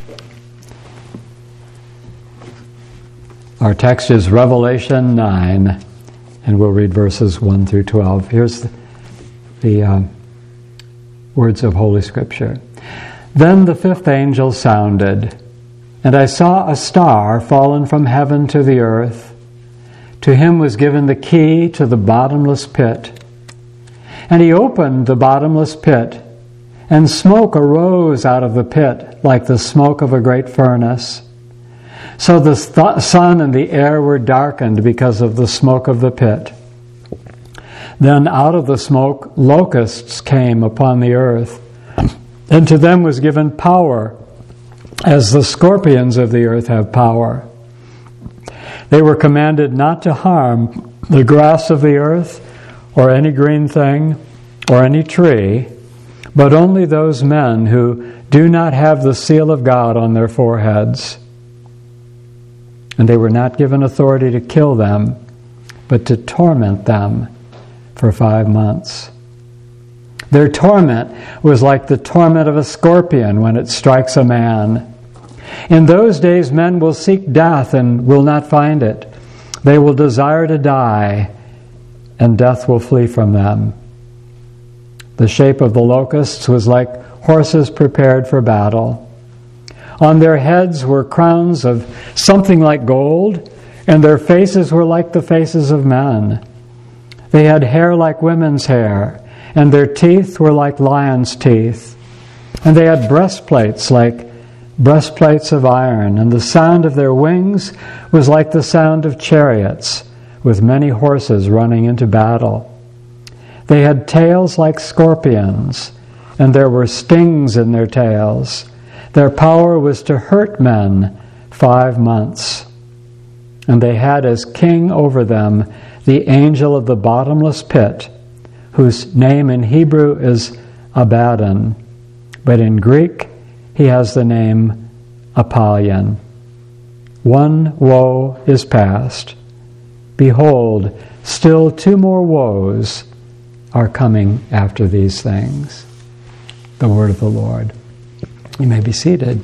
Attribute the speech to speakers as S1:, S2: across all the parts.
S1: Our text is Revelation 9, and we'll read verses 1 through 12. Here's the words of Holy Scripture. Then the fifth angel sounded, and I saw a star fallen from heaven to the earth. To him was given the key to the bottomless pit. And he opened the bottomless pit, and smoke arose out of the pit like the smoke of a great furnace. So the sun and the air were darkened because of the smoke of the pit. Then out of the smoke locusts came upon the earth, and to them was given power, as the scorpions of the earth have power. They were commanded not to harm the grass of the earth, or any green thing, or any tree, but only those men who do not have the seal of God on their foreheads. And they were not given authority to kill them, but to torment them for 5 months. Their torment was like the torment of a scorpion when it strikes a man. In those days men will seek death and will not find it. They will desire to die, and death will flee from them. The shape of the locusts was like horses prepared for battle. On their heads were crowns of something like gold, and their faces were like the faces of men. They had hair like women's hair, and their teeth were like lions' teeth. And they had breastplates like breastplates of iron, and the sound of their wings was like the sound of chariots, with many horses running into battle. They had tails like scorpions, and there were stings in their tails. Their power was to hurt men 5 months. And they had as king over them the angel of the bottomless pit, whose name in Hebrew is Abaddon, but in Greek he has the name Apollyon. One woe is past. Behold, still 2 more woes are coming after these things. The word of the Lord. You may be seated.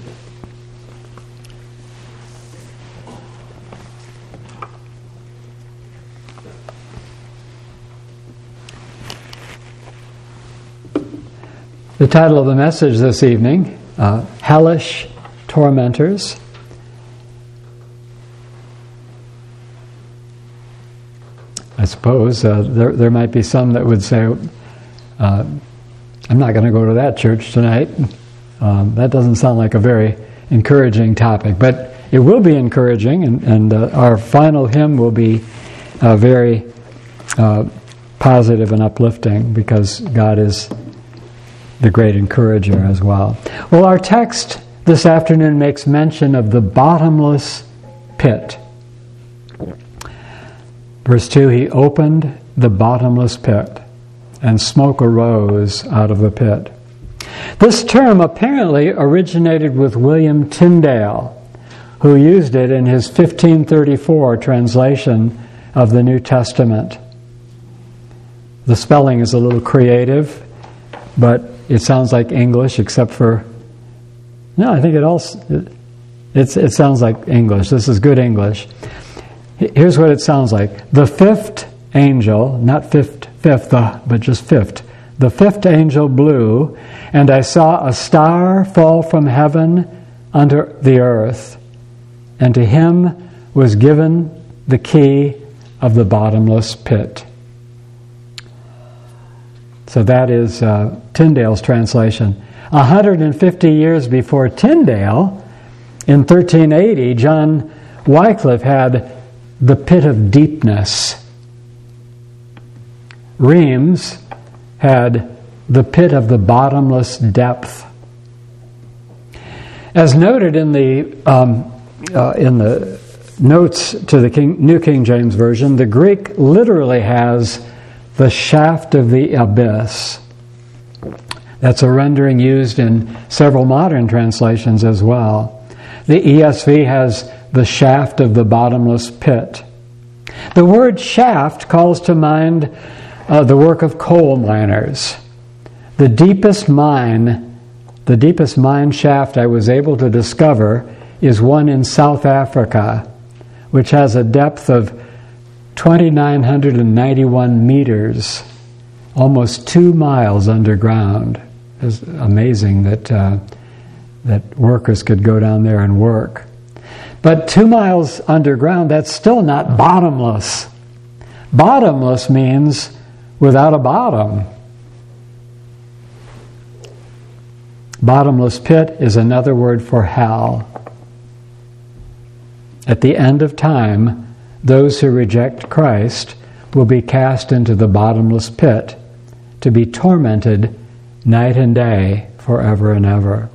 S1: The title of the message this evening, Hellish Tormentors. I suppose there might be some that would say, I'm not going to go to that church tonight. That doesn't sound like a very encouraging topic, but it will be encouraging, and our final hymn will be very positive and uplifting, because God is the great encourager as well. Well, our text this afternoon makes mention of the bottomless pit. Verse 2, he opened the bottomless pit, and smoke arose out of the pit. This term apparently originated with William Tyndale, who used it in his 1534 translation of the New Testament. The spelling is a little creative, but it sounds like English, except for... No, I think it sounds like English. This is good English. Here's what it sounds like. The fifth angel, not fifth, but just fifth. The fifth angel blew, and I saw a star fall from heaven unto the earth, and to him was given the key of the bottomless pit. So that is Tyndale's translation. 150 years before Tyndale, in 1380, John Wycliffe had the pit of deepness. Reims had the pit of the bottomless depth. As noted in the notes to the New King James Version, the Greek literally has the shaft of the abyss. That's a rendering used in several modern translations as well. The ESV has the shaft of the bottomless pit. The word shaft calls to mind the work of coal miners. The deepest mine The deepest mine shaft I was able to discover is one in South Africa, which has a depth of 2,991 meters, almost 2 miles underground. It's amazing that workers could go down there and work. But 2 miles underground, that's still not bottomless. Bottomless means without a bottom. Bottomless pit is another word for hell. At the end of time, those who reject Christ will be cast into the bottomless pit to be tormented night and day forever and ever.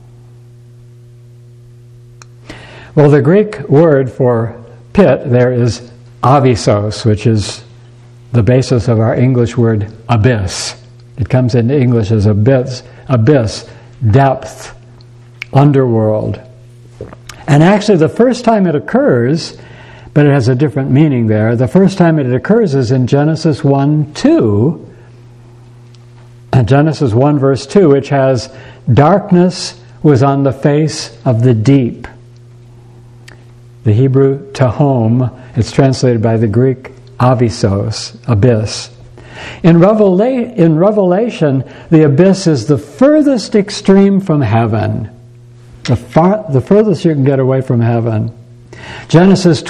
S1: Well, the Greek word for pit there is abyssos, which is the basis of our English word abyss. It comes into English as abyss, depth, underworld. And actually the first time it occurs, but it has a different meaning there, the first time it occurs is in Genesis 1:2. Genesis 1 verse 2, which has, darkness was on the face of the deep. The Hebrew tahom, it's translated by the Greek abyssos, abyss. In Revelation, the abyss is the furthest extreme from heaven. The furthest you can get away from heaven. Genesis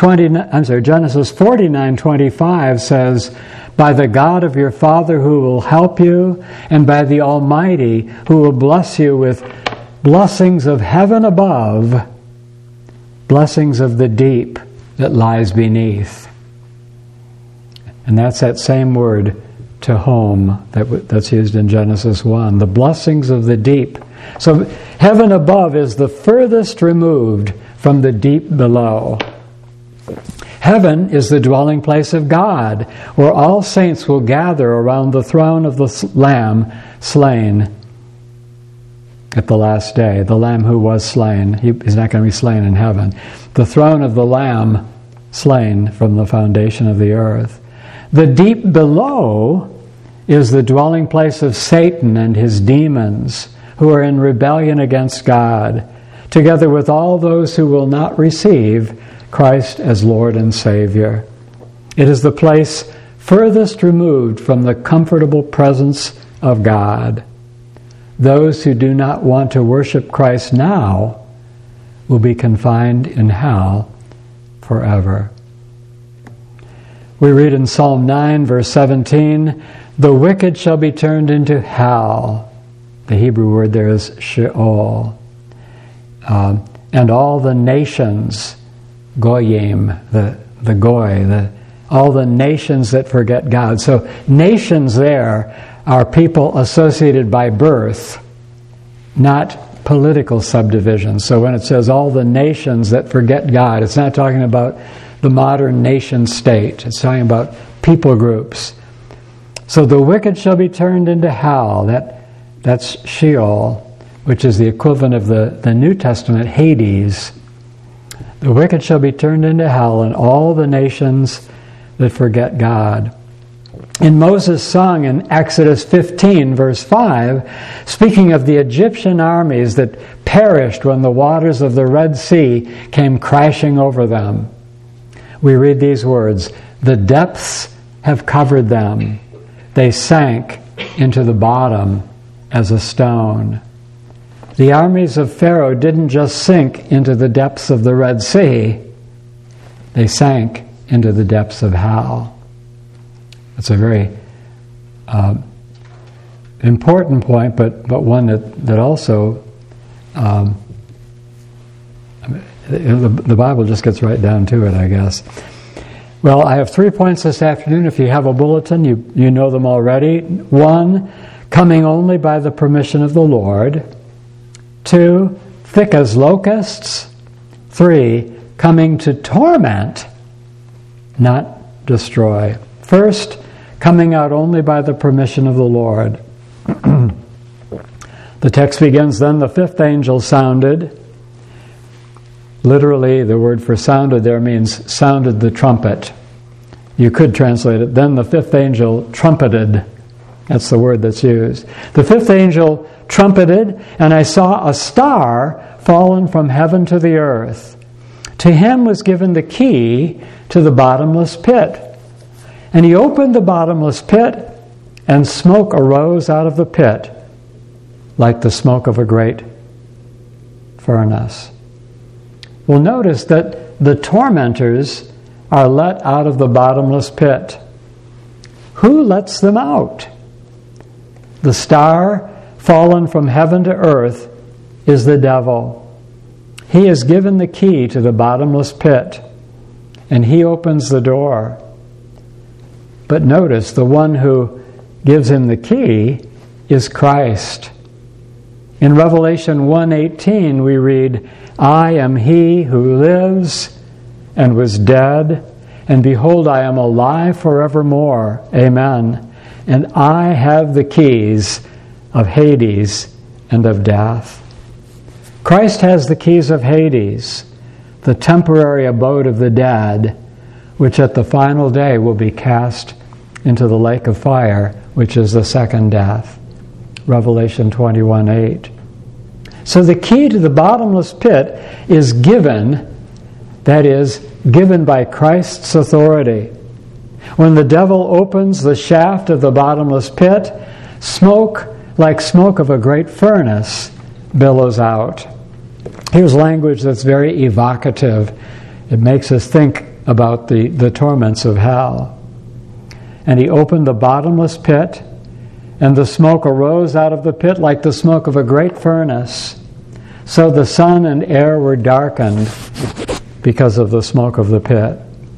S1: 49:25 says, by the God of your Father who will help you, and by the Almighty who will bless you with blessings of heaven above, blessings of the deep that lies beneath. And that's that same word, tahom, that's used in Genesis 1, the blessings of the deep. So heaven above is the furthest removed from the deep below. Heaven is the dwelling place of God, where all saints will gather around the throne of the Lamb slain at the last day. The Lamb who was slain, he's not going to be slain in heaven. The throne of the Lamb slain from the foundation of the earth. The deep below is the dwelling place of Satan and his demons, who are in rebellion against God, together with all those who will not receive Christ as Lord and Savior. It is the place furthest removed from the comfortable presence of God. Those who do not want to worship Christ now will be confined in hell forever. We read in Psalm 9, verse 17, the wicked shall be turned into hell. The Hebrew word there is Sheol. And all the nations, Goyim, the Goy, all the nations that forget God. So nations there are people associated by birth, not political subdivisions. So when it says all the nations that forget God, it's not talking about the modern nation state. It's talking about people groups. So the wicked shall be turned into hell. That's Sheol, which is the equivalent of the New Testament Hades. The wicked shall be turned into hell, and all the nations that forget God. In Moses' song in Exodus 15, verse 5, speaking of the Egyptian armies that perished when the waters of the Red Sea came crashing over them, we read these words, the depths have covered them. They sank into the bottom as a stone. The armies of Pharaoh didn't just sink into the depths of the Red Sea, they sank into the depths of hell. It's a very important point, but one that also the Bible just gets right down to it, I guess. Well, I have 3 points this afternoon. If you have a bulletin, you know them already. 1, coming only by the permission of the Lord. 2, thick as locusts. 3, coming to torment, not destroy. First, coming out only by the permission of the Lord. The text begins, then the fifth angel sounded. Literally, the word for sounded there means sounded the trumpet. You could translate it, then the fifth angel trumpeted. That's the word that's used. The fifth angel trumpeted, and I saw a star fallen from heaven to the earth. To him was given the key to the bottomless pit. And he opened the bottomless pit, and smoke arose out of the pit, like the smoke of a great furnace. Well, notice that the tormentors are let out of the bottomless pit. Who lets them out? The star fallen from heaven to earth is the devil. He is given the key to the bottomless pit, and he opens the door. But notice, the one who gives him the key is Christ. In Revelation 1:18 we read, I am he who lives and was dead, and behold, I am alive forevermore. Amen. And I have the keys of Hades and of death. Christ has the keys of Hades, the temporary abode of the dead, which at the final day will be cast into the lake of fire, which is the second death. Revelation 21:8. So the key to the bottomless pit is given, that is, given by Christ's authority. When the devil opens the shaft of the bottomless pit, smoke, like smoke of a great furnace, billows out. Here's language that's very evocative. It makes us think about the torments of hell. And he opened the bottomless pit, and the smoke arose out of the pit like the smoke of a great furnace. So the sun and air were darkened because of the smoke of the pit.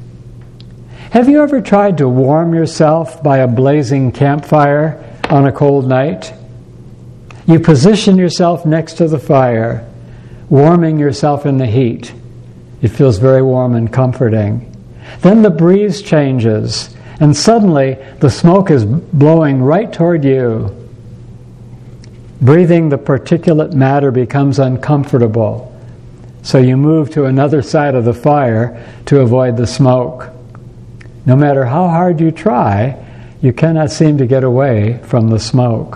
S1: Have you ever tried to warm yourself by a blazing campfire on a cold night? You position yourself next to the fire, warming yourself in the heat. It feels very warm and comforting. Then the breeze changes, and suddenly the smoke is blowing right toward you. Breathing the particulate matter becomes uncomfortable, so you move to another side of the fire to avoid the smoke. No matter how hard you try, you cannot seem to get away from the smoke.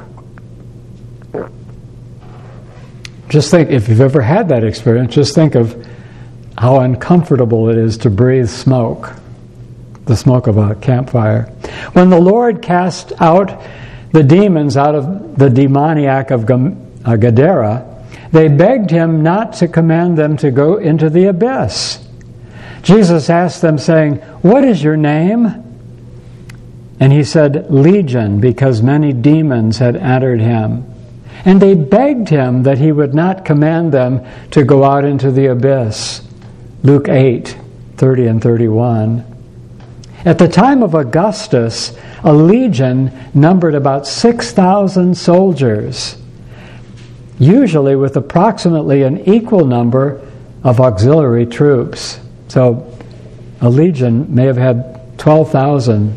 S1: Just think, if you've ever had that experience, just think of how uncomfortable it is to breathe smoke, the smoke of a campfire. When the Lord cast out the demons out of the demoniac of Gadara, they begged him not to command them to go into the abyss. Jesus asked them, saying, "What is your name?" And he said, "Legion," because many demons had entered him. And they begged him that he would not command them to go out into the abyss. Luke 8:30 and 31. At the time of Augustus, a legion numbered about 6,000 soldiers, usually with approximately an equal number of auxiliary troops. So a legion may have had 12,000,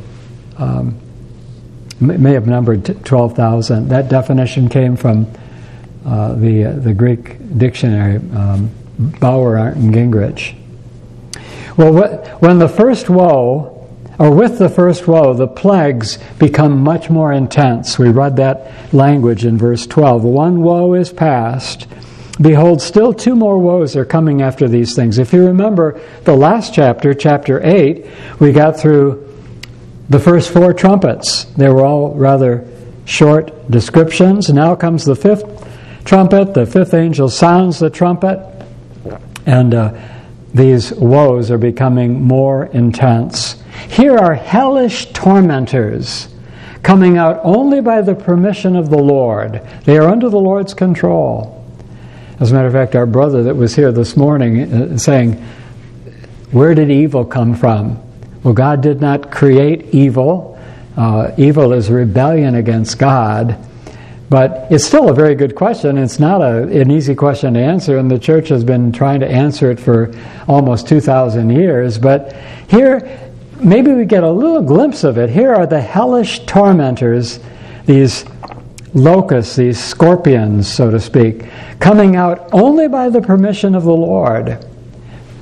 S1: may have numbered 12,000. That definition came from the Greek dictionary, Bauer, and Gingrich. Well, when the first woe, or with the first woe, the plagues become much more intense. We read that language in verse 12. One woe is past. Behold, still two more woes are coming after these things. If you remember the last chapter, chapter 8, we got through the first four trumpets. They were all rather short descriptions. Now comes the fifth trumpet. The fifth angel sounds the trumpet. And these woes are becoming more intense. Here are hellish tormentors coming out only by the permission of the Lord. They are under the Lord's control. As a matter of fact, our brother that was here this morning saying, where did evil come from? Well, God did not create evil. Evil is rebellion against God. But it's still a very good question. It's not an easy question to answer, and the church has been trying to answer it for almost 2,000 years. But here, maybe we get a little glimpse of it. Here are the hellish tormentors, these locusts, these scorpions, so to speak, coming out only by the permission of the Lord.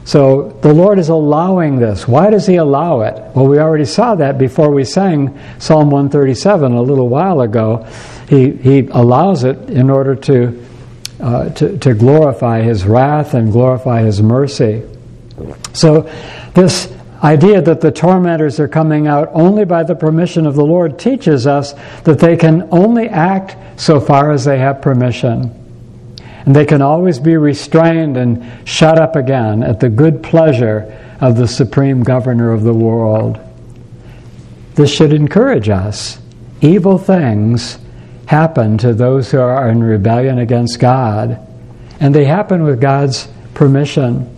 S1: So the Lord is allowing this. Why does He allow it? Well, we already saw that before we sang Psalm 137 a little while ago. He allows it in order to glorify His wrath and glorify His mercy. So this idea that the tormentors are coming out only by the permission of the Lord teaches us that they can only act so far as they have permission. And they can always be restrained and shut up again at the good pleasure of the supreme governor of the world. This should encourage us. Evil things happen to those who are in rebellion against God, and they happen with God's permission.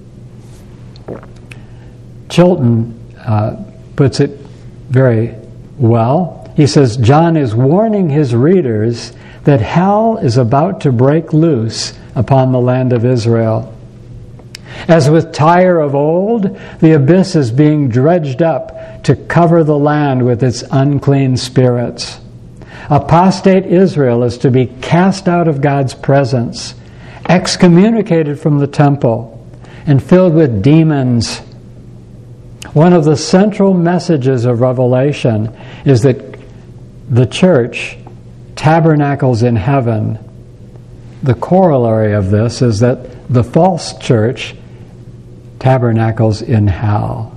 S1: Chilton puts it very well. He says, John is warning his readers that hell is about to break loose upon the land of Israel. As with Tyre of old, the abyss is being dredged up to cover the land with its unclean spirits. Apostate Israel is to be cast out of God's presence, excommunicated from the temple, and filled with demons. One of the central messages of Revelation is that the church tabernacles in heaven. The corollary of this is that the false church tabernacles in hell.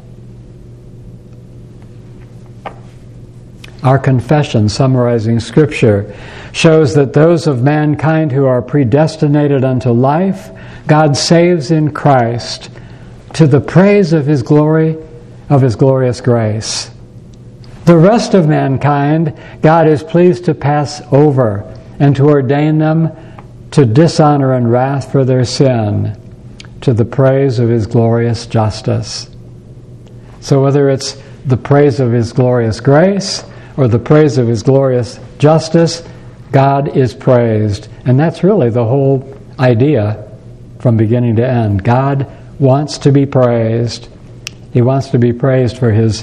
S1: Our confession, summarizing Scripture, shows that those of mankind who are predestinated unto life, God saves in Christ to the praise of His glory, of His glorious grace. The rest of mankind, God is pleased to pass over and to ordain them to dishonor and wrath for their sin, to the praise of His glorious justice. So whether it's the praise of His glorious grace or the praise of His glorious justice, God is praised. And that's really the whole idea from beginning to end. God wants to be praised. He wants to be praised for His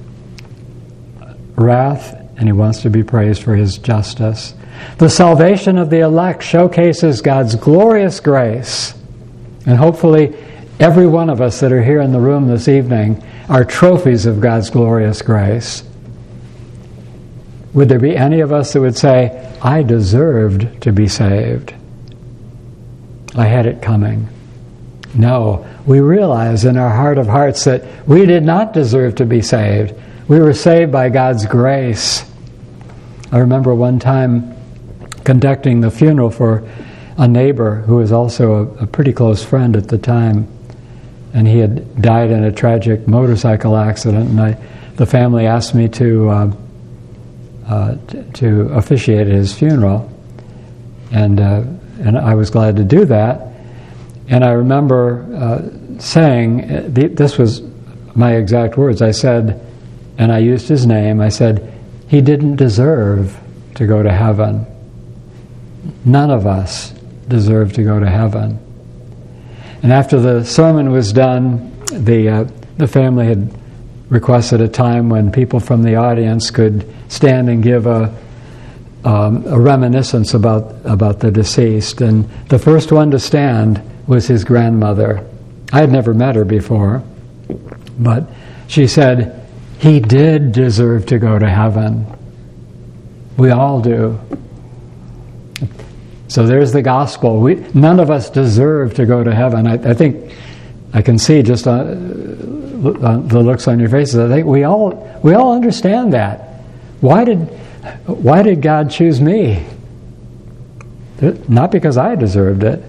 S1: wrath, and He wants to be praised for His justice. The salvation of the elect showcases God's glorious grace. And hopefully every one of us that are here in the room this evening are trophies of God's glorious grace. Would there be any of us that would say, I deserved to be saved? I had it coming. No, we realize in our heart of hearts that we did not deserve to be saved. We were saved by God's grace. I remember one time conducting the funeral for a neighbor who was also a pretty close friend at the time. And he had died in a tragic motorcycle accident. And the family asked me to officiate at his funeral. And I was glad to do that. And I remember saying, this was my exact words, I said, and I used his name, I said, he didn't deserve to go to heaven. None of us deserve to go to heaven. And after the sermon was done, the family had requested a time when people from the audience could stand and give a reminiscence about the deceased. And the first one to stand was his grandmother. I had never met her before, but she said, he did deserve to go to heaven. We all do. So there's the gospel. None of us deserve to go to heaven. I think I can see just on the looks on your faces. I think we all understand that. Why did God choose me? Not because I deserved it.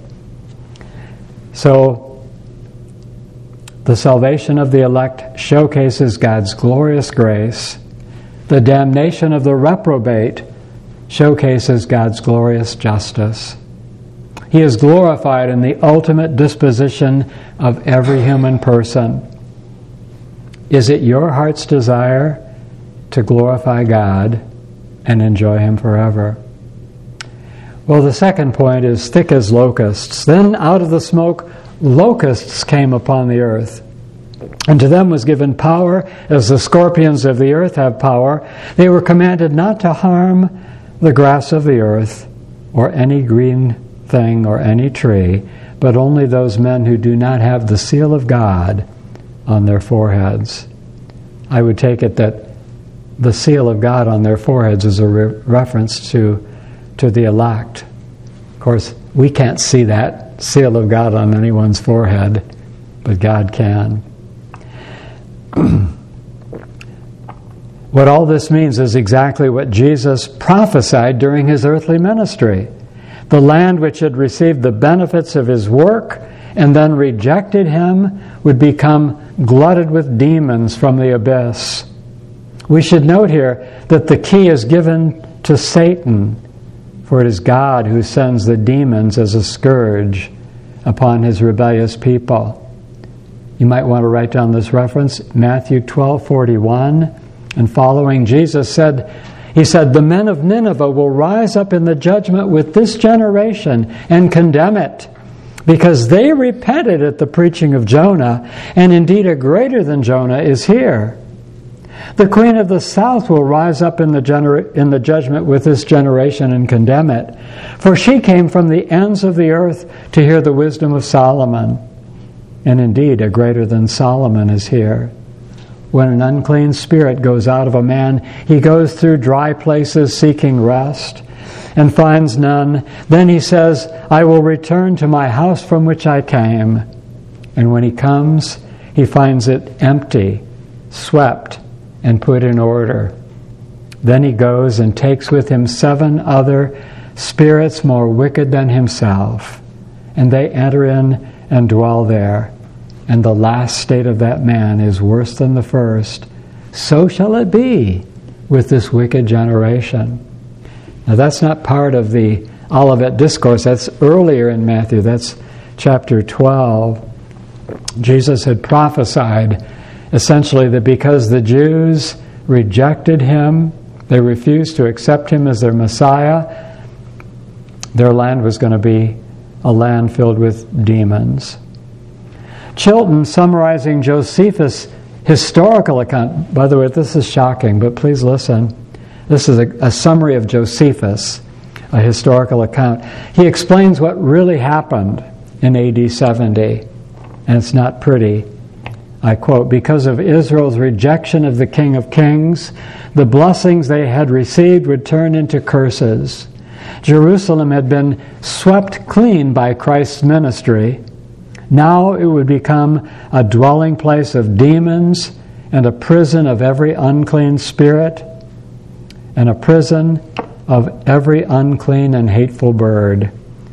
S1: So the salvation of the elect showcases God's glorious grace. The damnation of the reprobate showcases God's glorious justice. He is glorified in the ultimate disposition of every human person. Is it your heart's desire to glorify God and enjoy Him forever? Well, the second point is thick as locusts. Then out of the smoke, locusts came upon the earth. And to them was given power, as the scorpions of the earth have power. They were commanded not to harm the grass of the earth, or any green thing, or any tree, but only those men who do not have the seal of God on their foreheads. I would take it that the seal of God on their foreheads is a reference to the elect. Of course, we can't see that seal of God on anyone's forehead, but God can. What all this means is exactly what Jesus prophesied during his earthly ministry. The land which had received the benefits of his work and then rejected him would become glutted with demons from the abyss. We should note here that the key is given to Satan, for it is God who sends the demons as a scourge upon his rebellious people. You might want to write down this reference, Matthew 12:41 and following. Jesus said, he said, "The men of Nineveh will rise up in the judgment with this generation and condemn it, because they repented at the preaching of Jonah, and indeed a greater than Jonah is here. The queen of the south will rise up in the judgment with this generation and condemn it, for she came from the ends of the earth to hear the wisdom of Solomon. And indeed, a greater than Solomon is here. When an unclean spirit goes out of a man, he goes through dry places seeking rest and finds none. Then he says, 'I will return to my house from which I came.' And when he comes, he finds it empty, swept, and put in order. Then he goes and takes with him 7 other spirits more wicked than himself, and they enter in and dwell there. And the last state of that man is worse than the first. So shall it be with this wicked generation." Now that's not part of the Olivet Discourse. That's earlier in Matthew. That's chapter 12. Jesus had prophesied essentially that because the Jews rejected him, they refused to accept him as their Messiah, their land was going to be a land filled with demons. Chilton, summarizing Josephus' historical account, by the way, this is shocking, but please listen. This is a summary of Josephus, a historical account. He explains what really happened in AD 70, and it's not pretty. I quote, "Because of Israel's rejection of the King of Kings, the blessings they had received would turn into curses. Jerusalem had been swept clean by Christ's ministry. Now it would become a dwelling place of demons and a prison of every unclean spirit and a prison of every unclean and hateful bird."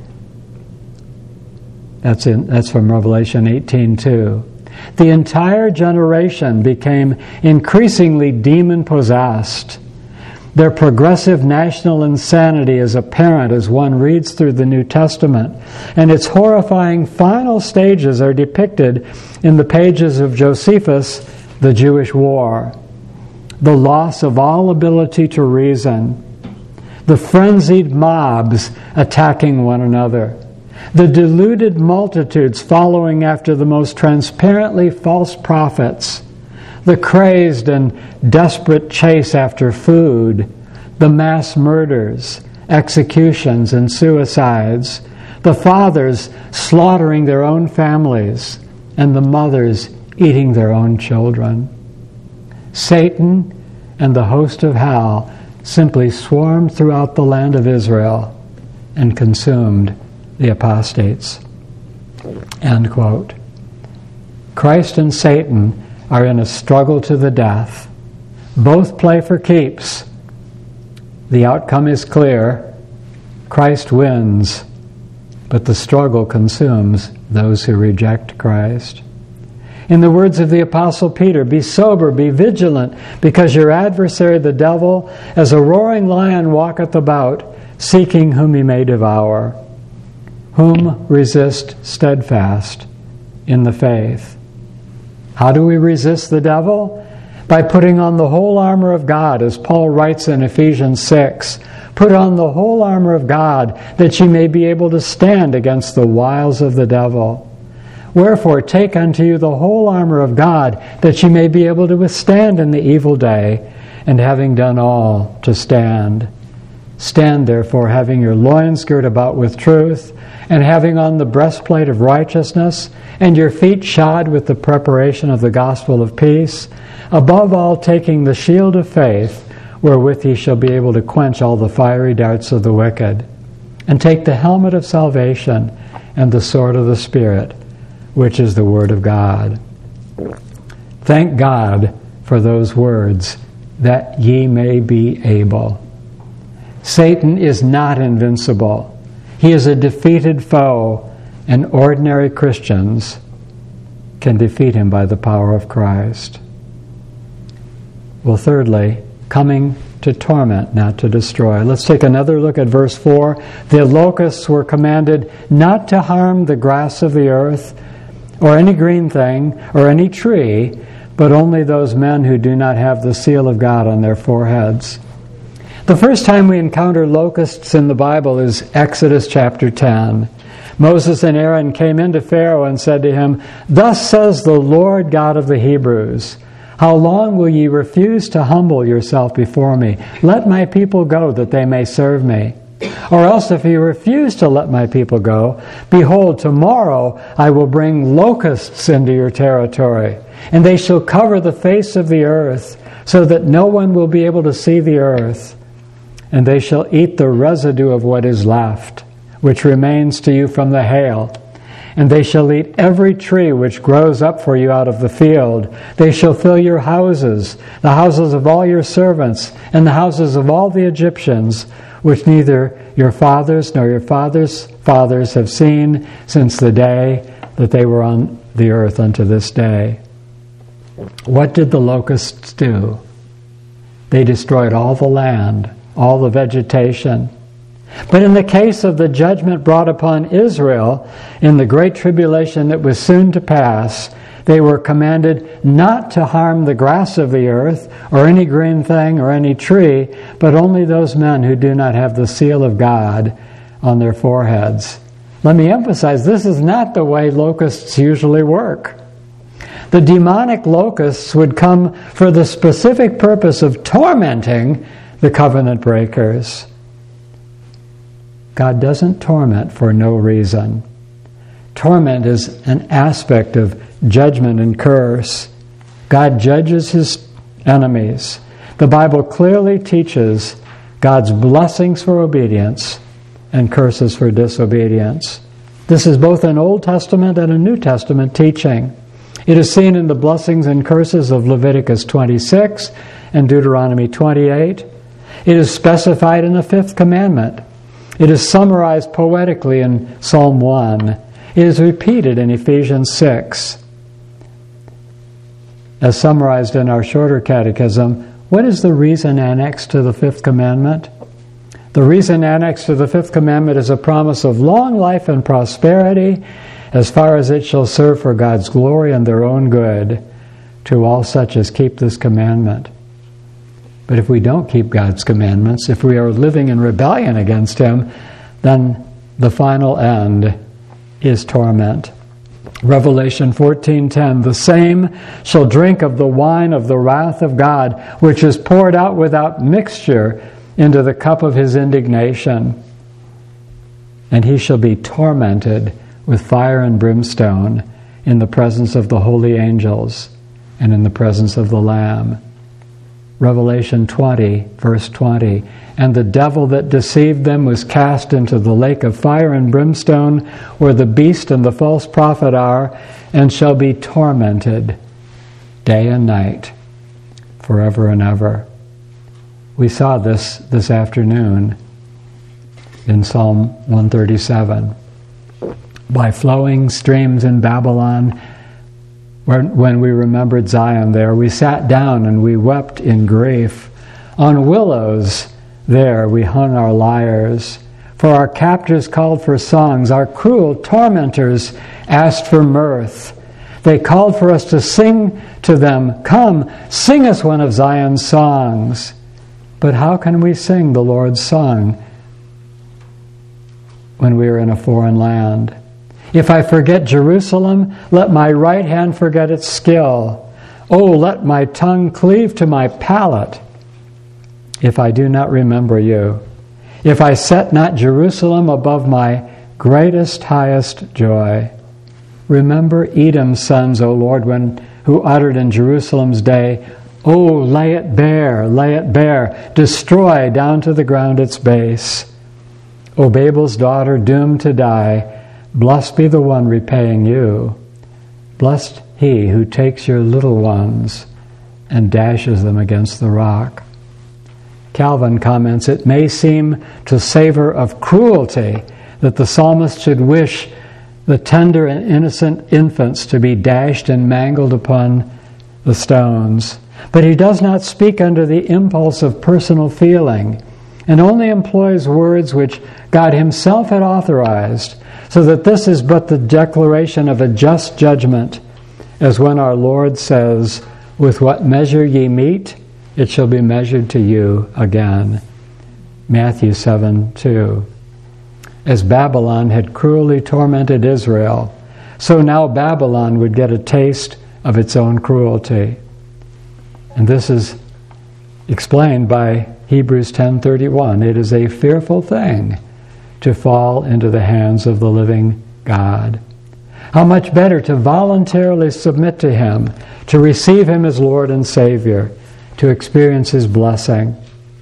S1: That's from Revelation 18:2. The entire generation became increasingly demon-possessed. Their progressive national insanity is apparent as one reads through the New Testament, and its horrifying final stages are depicted in the pages of Josephus, The Jewish War. The loss of all ability to reason, the frenzied mobs attacking one another, the deluded multitudes following after the most transparently false prophets, the crazed and desperate chase after food, the mass murders, executions, and suicides, the fathers slaughtering their own families, and the mothers eating their own children. Satan and the host of hell simply swarmed throughout the land of Israel and consumed the apostates. End quote. Christ and Satan are in a struggle to the death. Both play for keeps. The outcome is clear. Christ wins, but the struggle consumes those who reject Christ. In the words of the Apostle Peter, "Be sober, be vigilant, because your adversary the devil, as a roaring lion walketh about, seeking whom he may devour. Whom resist steadfast in the faith." How do we resist the devil? By putting on the whole armor of God, as Paul writes in Ephesians 6. "Put on the whole armor of God, that ye may be able to stand against the wiles of the devil. Wherefore take unto you the whole armor of God, that ye may be able to withstand in the evil day, and having done all, to stand. Stand therefore, having your loins girt about with truth, and having on the breastplate of righteousness, and your feet shod with the preparation of the gospel of peace, above all taking the shield of faith, wherewith ye shall be able to quench all the fiery darts of the wicked, and take the helmet of salvation and the sword of the Spirit, which is the word of God. Thank God for those words, that ye may be able. Satan is not invincible. He is a defeated foe, and ordinary Christians can defeat him by the power of Christ. Well, thirdly, coming to torment, not to destroy. Let's take another look at verse 4. The locusts were commanded not to harm the grass of the earth, or any green thing, or any tree, but only those men who do not have the seal of God on their foreheads. The first time we encounter locusts in the Bible is Exodus chapter 10. Moses and Aaron came into Pharaoh and said to him, "Thus says the Lord God of the Hebrews, how long will ye refuse to humble yourself before me? Let my people go, that they may serve me. Or else if you refuse to let my people go, behold, tomorrow I will bring locusts into your territory, and they shall cover the face of the earth, so that no one will be able to see the earth. And they shall eat the residue of what is left, which remains to you from the hail. And they shall eat every tree which grows up for you out of the field. They shall fill your houses, the houses of all your servants, and the houses of all the Egyptians, which neither your fathers nor your fathers' fathers have seen since the day that they were on the earth unto this day." What did the locusts do? They destroyed all the land, all the vegetation. But in the case of the judgment brought upon Israel in the great tribulation that was soon to pass, they were commanded not to harm the grass of the earth, or any green thing, or any tree, but only those men who do not have the seal of God on their foreheads. Let me emphasize, this is not the way locusts usually work. The demonic locusts would come for the specific purpose of tormenting the covenant breakers. God doesn't torment for no reason. Torment is an aspect of judgment and curse. God judges his enemies. The Bible clearly teaches God's blessings for obedience and curses for disobedience. This is both an Old Testament and a New Testament teaching. It is seen in the blessings and curses of Leviticus 26 and Deuteronomy 28. It is specified in the fifth commandment. It is summarized poetically in Psalm 1. It is repeated in Ephesians 6. As summarized in our shorter catechism, what is the reason annexed to the fifth commandment? The reason annexed to the fifth commandment is a promise of long life and prosperity, as far as it shall serve for God's glory and their own good, to all such as keep this commandment. But if we don't keep God's commandments, if we are living in rebellion against him, then the final end is torment. Revelation 14:10, "The same shall drink of the wine of the wrath of God, which is poured out without mixture into the cup of his indignation. And he shall be tormented with fire and brimstone in the presence of the holy angels and in the presence of the Lamb." Revelation 20, verse 20, "And the devil that deceived them was cast into the lake of fire and brimstone, where the beast and the false prophet are, and shall be tormented day and night, forever and ever." We saw this afternoon in Psalm 137. By flowing streams in Babylon, when we remembered Zion there, we sat down and we wept in grief. On willows there we hung our lyres. For our captors called for songs. Our cruel tormentors asked for mirth. They called for us to sing to them, "Come, sing us one of Zion's songs." But how can we sing the Lord's song when we are in a foreign land? "If I forget Jerusalem, let my right hand forget its skill. Oh, let my tongue cleave to my palate if I do not remember you. if I set not Jerusalem above my greatest, highest joy. Remember Edom's sons, O Lord, who uttered in Jerusalem's day, "Oh, lay it bare, destroy down to the ground its base." O Babel's daughter, doomed to die, blessed be the one repaying you. Blessed he who takes your little ones and dashes them against the rock. Calvin comments, it may seem to savor of cruelty that the psalmist should wish the tender and innocent infants to be dashed and mangled upon the stones. But he does not speak under the impulse of personal feeling, and only employs words which God himself had authorized, so that this is but the declaration of a just judgment, as when our Lord says, "With what measure ye mete, it shall be measured to you again." Matthew 7:2. As Babylon had cruelly tormented Israel, so now Babylon would get a taste of its own cruelty. And this is explained by Hebrews 10:31. It is a fearful thing to fall into the hands of the living God. How much better to voluntarily submit to Him, to receive Him as Lord and Savior, to experience His blessing.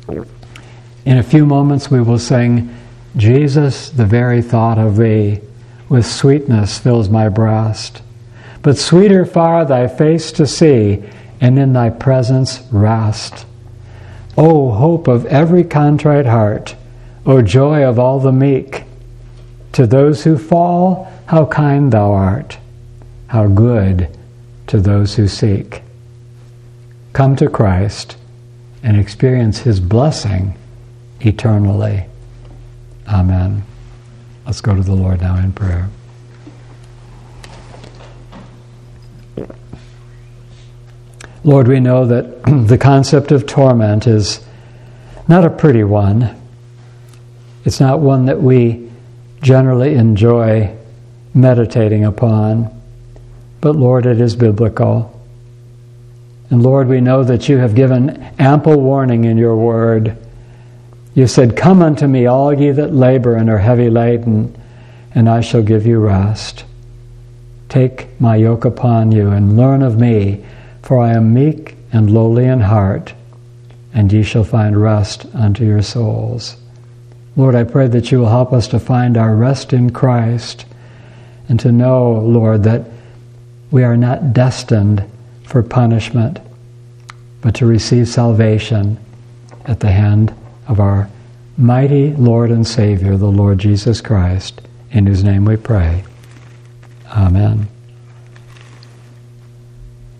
S1: In a few moments we will sing, "Jesus, the very thought of Thee, with sweetness fills my breast. But sweeter far Thy face to see, and in Thy presence rest. O hope of every contrite heart, O joy of all the meek, to those who fall, how kind Thou art, how good to those who seek." Come to Christ and experience His blessing eternally. Amen. Let's go to the Lord now in prayer. Lord, we know that the concept of torment is not a pretty one. It's not one that we generally enjoy meditating upon. But Lord, it is biblical. And Lord, we know that You have given ample warning in Your word. You said, "Come unto me, all ye that labor and are heavy laden, and I shall give you rest. Take my yoke upon you and learn of me, for I am meek and lowly in heart, and ye shall find rest unto your souls." Lord, I pray that You will help us to find our rest in Christ, and to know, Lord, that we are not destined for punishment, but to receive salvation at the hand of our mighty Lord and Savior, the Lord Jesus Christ, in whose name we pray. Amen.